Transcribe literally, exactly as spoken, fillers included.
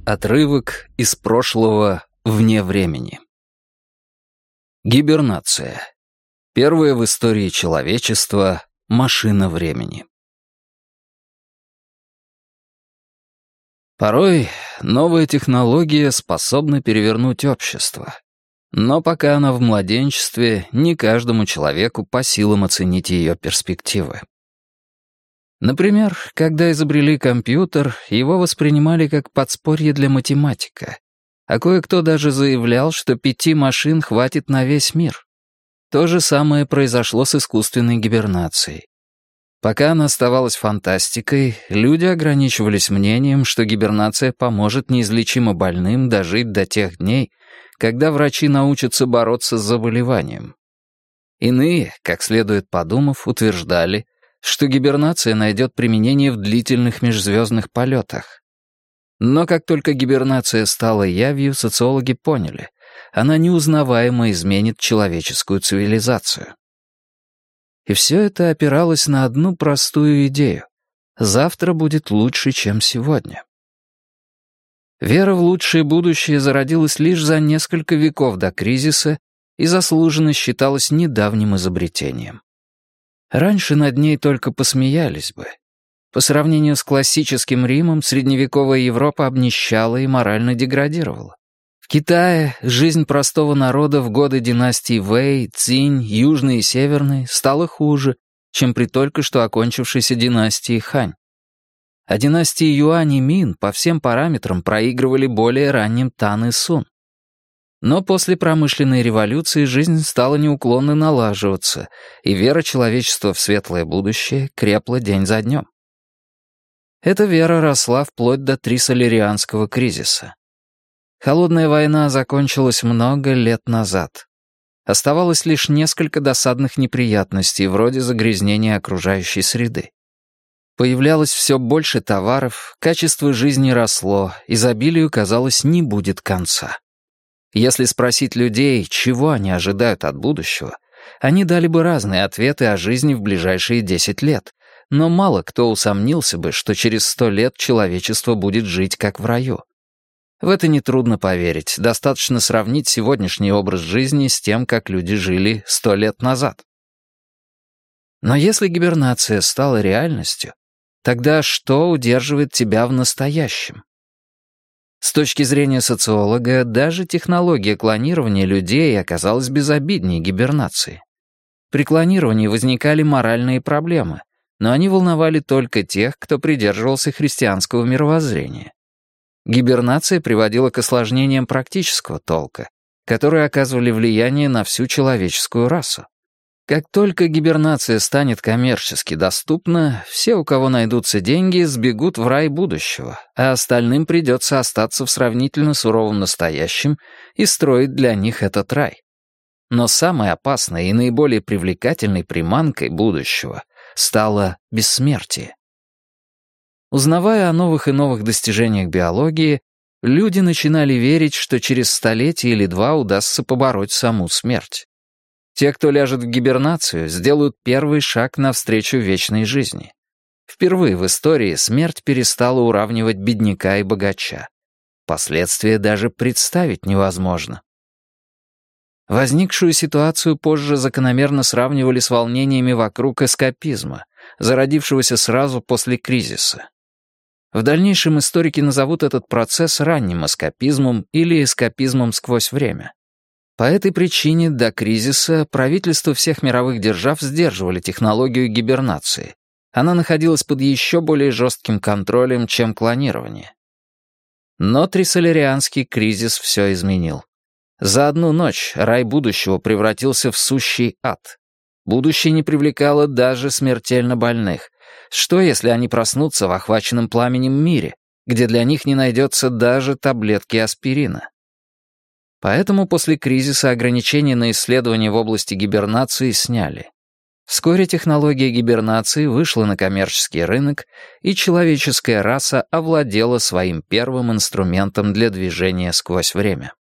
Отрывок из прошлого вне времени. Гибернация. Первая в истории человечества машина времени. Порой новая технология способна перевернуть общество. Но пока она в младенчестве, не каждому человеку по силам оценить ее перспективы. Например, когда изобрели компьютер, его воспринимали как подспорье для математика, а кое-кто даже заявлял, что пяти машин хватит на весь мир. То же самое произошло с искусственной гибернацией. Пока она оставалась фантастикой, люди ограничивались мнением, что гибернация поможет неизлечимо больным дожить до тех дней, когда врачи научатся бороться с заболеванием. Иные, как следует подумав, утверждали, что гибернация найдет применение в длительных межзвездных полетах. Но как только гибернация стала явью, социологи поняли, она неузнаваемо изменит человеческую цивилизацию. И все это опиралось на одну простую идею. Завтра будет лучше, чем сегодня. Вера в лучшее будущее зародилась лишь за несколько веков до кризиса и заслуженно считалась недавним изобретением. Раньше над ней только посмеялись бы. По сравнению с классическим Римом, средневековая Европа обнищала и морально деградировала. В Китае жизнь простого народа в годы династий Вэй, Цинь, Южной и Северной стала хуже, чем при только что окончившейся династии Хань. А династии Юань и Мин по всем параметрам проигрывали более ранним Тан и Сун. Но после промышленной революции жизнь стала неуклонно налаживаться, и вера человечества в светлое будущее крепла день за днем. Эта вера росла вплоть до Трисолерианского кризиса. Холодная война закончилась много лет назад. Оставалось лишь несколько досадных неприятностей, вроде загрязнения окружающей среды. Появлялось все больше товаров, качество жизни росло, изобилию, казалось, не будет конца. Если спросить людей, чего они ожидают от будущего, они дали бы разные ответы о жизни в ближайшие десять лет, но мало кто усомнился бы, что через сто лет человечество будет жить как в раю. В это нетрудно поверить, достаточно сравнить сегодняшний образ жизни с тем, как люди жили сто лет назад. Но если гибернация стала реальностью, тогда что удерживает тебя в настоящем? С точки зрения социолога, даже технология клонирования людей оказалась безобиднее гибернации. При клонировании возникали моральные проблемы, но они волновали только тех, кто придерживался христианского мировоззрения. Гибернация приводила к осложнениям практического толка, которые оказывали влияние на всю человеческую расу. Как только гибернация станет коммерчески доступна, все, у кого найдутся деньги, сбегут в рай будущего, а остальным придется остаться в сравнительно суровом настоящем и строить для них этот рай. Но самой опасной и наиболее привлекательной приманкой будущего стало бессмертие. Узнавая о новых и новых достижениях биологии, люди начинали верить, что через столетие или два удастся побороть саму смерть. Те, кто ляжет в гибернацию, сделают первый шаг навстречу вечной жизни. Впервые в истории смерть перестала уравнивать бедняка и богача. Последствия даже представить невозможно. Возникшую ситуацию позже закономерно сравнивали с волнениями вокруг эскапизма, зародившегося сразу после кризиса. В дальнейшем историки назовут этот процесс ранним эскапизмом или эскапизмом сквозь время. По этой причине до кризиса правительства всех мировых держав сдерживали технологию гибернации. Она находилась под еще более жестким контролем, чем клонирование. Но Трисолерианский кризис все изменил. За одну ночь рай будущего превратился в сущий ад. Будущее не привлекало даже смертельно больных. Что, если они проснутся в охваченном пламенем мире, где для них не найдется даже таблетки аспирина? Поэтому после кризиса ограничения на исследования в области гибернации сняли. Вскоре технология гибернации вышла на коммерческий рынок, и человеческая раса овладела своим первым инструментом для движения сквозь время.